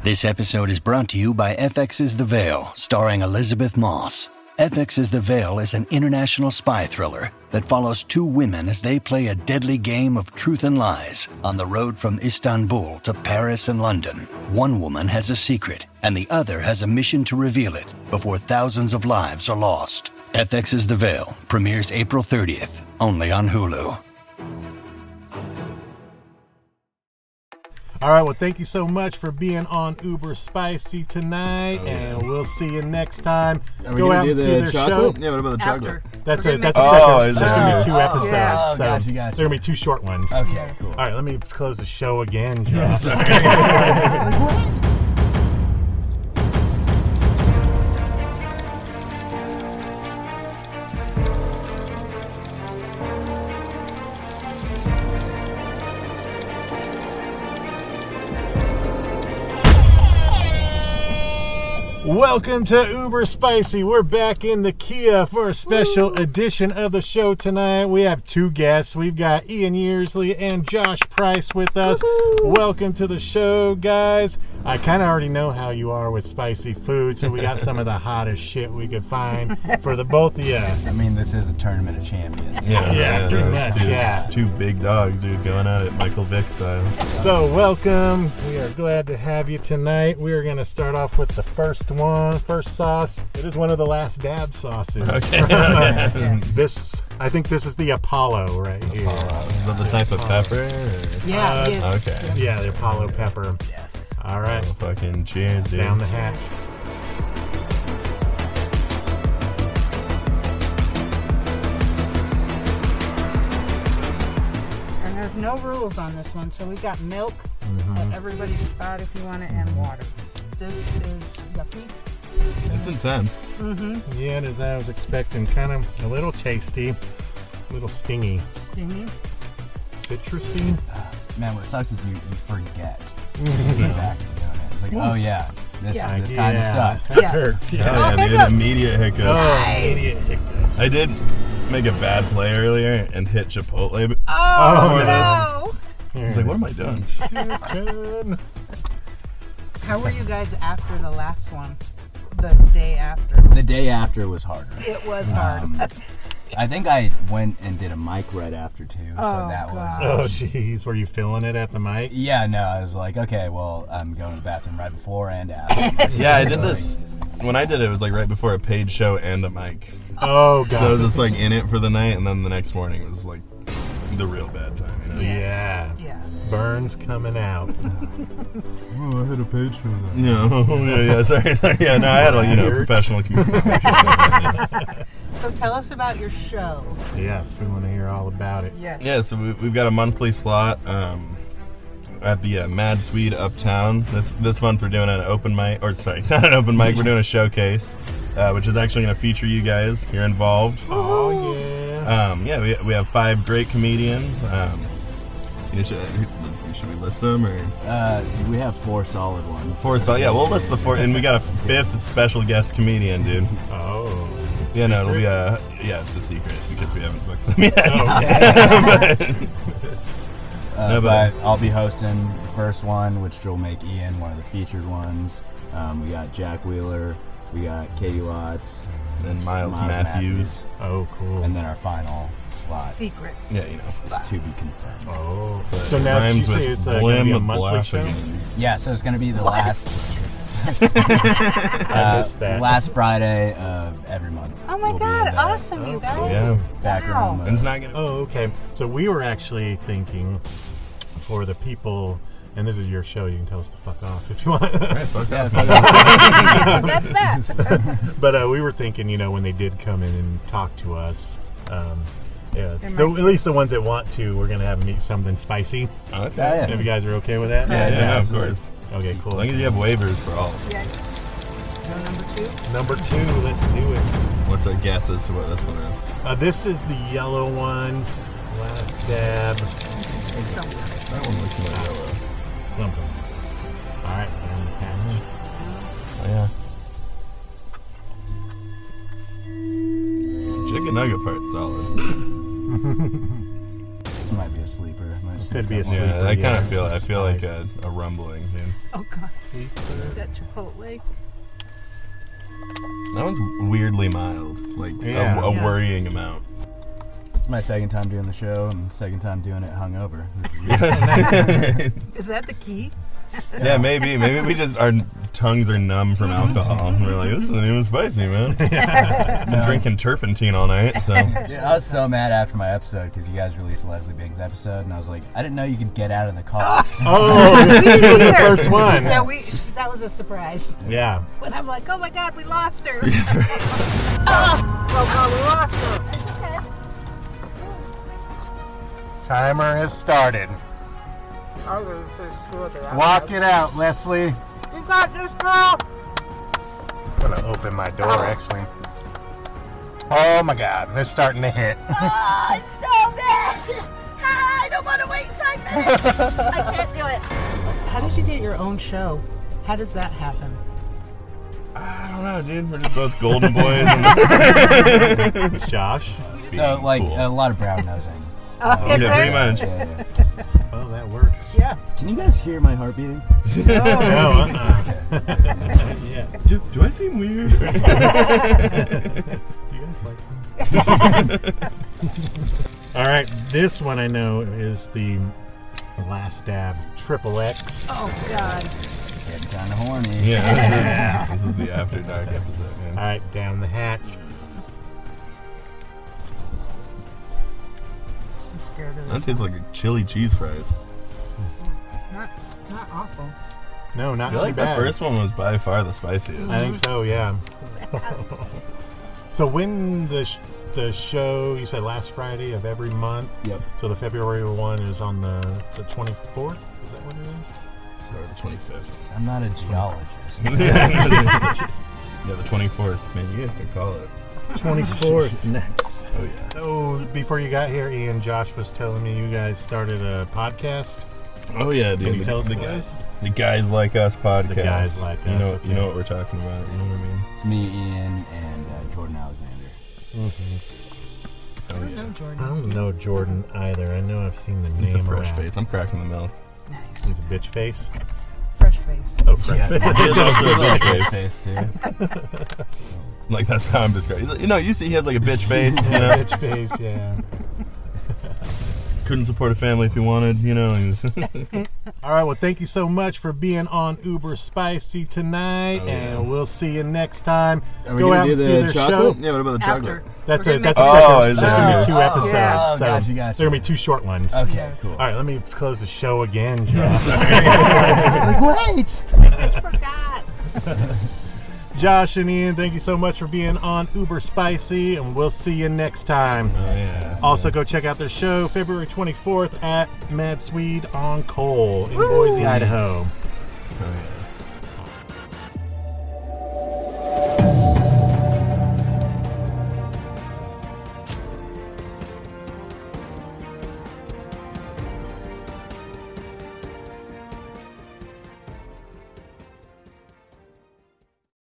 This episode is brought to you by FX's The Veil, starring Elizabeth Moss. FX's The Veil is an international spy thriller that follows two women as they play a deadly game of truth and lies on the road from Istanbul to Paris and London. One woman has a secret, and the other has a mission to reveal it before thousands of lives are lost. FX's The Veil premieres April 30th, only on Hulu. All right, well, thank you so much for being on Uber Spicy tonight, and we'll see you next time. Go out and see their show. Yeah, what about the chocolate? That's the second. There's going to be 2 episodes. Oh, so gotcha. They're going to be 2 short ones. Okay, cool. All right, let me close the show again, Joe. Yes. Welcome to Uber Spicy. We're back in the Kia for a special edition of the show tonight. We have 2 guests. We've got Ian Yearsley and Josh Price with us. Welcome to the show, guys. I kind of already know how you are with spicy food, so we got some of the hottest shit we could find for the both of you. I mean, this is a tournament of champions. Yeah, pretty much, yeah. 2 big dogs, dude, going at it Michael Vick style. So, welcome. We are glad to have you tonight. We are going to start off with the first sauce. It is one of the last dab sauces. Okay. I think this is the Apollo right here. Is that the type of pepper? Or? Yeah, it is. Okay. Yeah, the Apollo pepper. Yes. All right. Oh, fucking cheers, dude. Down the hatch. And there's no rules on this one, so we got milk that everybody can spot if you want it, and water. This is yuppie. It's intense. Yeah, it is. I was expecting kind of a little tasty, a little stingy. Stingy. Citrusy. Man, what sucks is you forget to get back and doing it. It's like, oh yeah, this kind of sucked. That Yeah. hurts. Oh, Yeah. yeah, dude, immediate hiccup. Immediate hiccups. I did make a bad play earlier and hit Chipotle. But Oh, no! I was like, what am I doing? Chicken. How were you guys after the last one? The day after? The day after was harder. It was hard. I think I went and did a mic right after too, so Oh, that God. Oh, jeez. Were you feeling it at the mic? Yeah, no, I was like, okay, well, I'm going to the bathroom right before and after. Yeah, I did this. When I did it, it was like right before a paid show and a mic. Oh, God. So I was just like in it for the night, and then the next morning it was like the real bad time. You know? Yeah. Yeah. Burns coming out. Oh, I had a paid show then. Yeah, sorry. Yeah, no, I had a professional communication. So tell us about your show. Yes, we want to hear all about it. Yes. Yeah, so we've got a monthly slot at the Mad Swede Uptown. This month we're doing an open mic, or sorry, not an open mic. We're doing a showcase, which is actually going to feature you guys. You're involved. Oh, yeah. Yeah, we have 5 great comedians. Should we list them or? We have 4 solid ones. 4 solid. Yeah, we'll list the 4, and we got a 5th special guest comedian, dude. Oh. Yeah, no, it'll be it's a secret because we haven't booked them yet. Okay. But I'll be hosting the first one, which will make Ian one of the featured ones. We got Jack Wheeler, we got Katie Watts, and Miles Matthews. Oh, cool. and then our final slot Secret. Yeah, is to be confirmed. Oh. So now did you Rhymes say with it's going to be a Blim monthly show? Blaffigan. Yeah, so it's going to be the last I missed that. last Friday of every month. Oh my We'll be God! in the Awesome, you guys. Yeah. back Wow. room. And it's not gonna. Oh, okay. So we were actually thinking for the people, and this is your show, you can tell us to fuck off if you want. Right, fuck Yeah, off. That's that. But we were thinking, when they did come in and talk to us, at least the ones that want to, we're going to have them eat something spicy. Okay. Yeah. If you guys are okay with that? Yeah, of absolutely. course. Okay, As cool. long as you have waivers for all. Yeah. No, number 2. Number 2, let's do it. What's our guess as to what this one is? This is the yellow one. Last dab. That one looks like yellow. Something. All right. Oh, yeah. Chicken nugget part's solid. This might be a sleeper. to Could be a sleep. sleeper. Yeah, I kind of yeah. I feel like a rumbling, dude. Oh god. Is that Chipotle? That one's weirdly mild, like Yeah. a Yeah. worrying amount. It's my second time doing the show and second time doing it hungover. Is that the key? Yeah, maybe we just our tongues are numb from alcohol. We're like, this isn't even spicy, man. Been drinking turpentine all night, so Dude, I was so mad after my episode because you guys released Leslie Bing's episode, and I was like, I didn't know you could get out of the car. Oh, this was the first one. Yeah, that was a surprise. Yeah. When I'm like, oh my god, we lost her. Oh, we lost her. It's okay. Timer has started. Walk it out, Leslie. You got this, girl. I'm gonna open my door, actually. Oh my god, it's starting to hit. Oh, it's so bad. I don't want to wait 5 minutes. I can't do it. How did you get your own show? How does that happen? I don't know, dude. We're just both golden boys. And Josh. So, like, Cool. a lot of brown nosing. Is yeah, pretty much. Yeah. Oh, that works. Yeah. Can you guys hear my heart beating? No, yeah. Do I seem weird? You guys like them? All right, this one I know is the Last Dab Triple X. Oh god. Getting kind of horny. Yeah, this is the After Dark episode, man. All right, down the hatch. I'm scared of That this. tastes like chili cheese fries. Not awful. No, I not feel too like bad. the first one was by far the spiciest. I think so, yeah. So when the show, you said last Friday of every month. Yep. So the February one is on the 24th? Is that what it is? Sorry, the 25th. I'm not a geologist. Yeah, the 24th. Man, you guys can call it. 24th next. Oh, yeah. Oh, before you got here, Ian, Josh was telling me you guys started a podcast. Oh, yeah, dude. Can you tell us the guys? The Guys Like Us podcast. The Guys Like You Us, know, okay. you know what we're talking about. You know what I mean? It's me, Ian, and Jordan Alexander. Oh, I don't yeah. know, Jordan. I don't know Jordan either. I know I've seen the name He's a fresh around. face. I'm cracking the milk. Nice. He's a bitch face. Fresh face. Oh, fresh face. He is also a bitch face. Face, too. Like, that's how I'm describing. You know, you see he has like a bitch face, you know? Bitch face, yeah. Couldn't support a family if he wanted, you know? All right, well, thank you so much for being on Uber Spicy tonight, Oh, yeah. and we'll see you next time. Are we Go gonna out do and see the their chocolate? show. Yeah, what about the After. chocolate? That's We're a gonna that's a make- second. Oh, is it? There's gonna be Okay. 2 episodes, yeah. Oh, so gotcha. there are gonna be 2 short ones. Okay, cool. All right, let me close the show again, Josh. Wait! Forgot. Josh and Ian, thank you so much for being on Uber Spicy, and we'll see you next time. Oh, yeah. Also, go check out their show February 24th at Mad Swede on Cole in Boise, Idaho. Oh, yeah.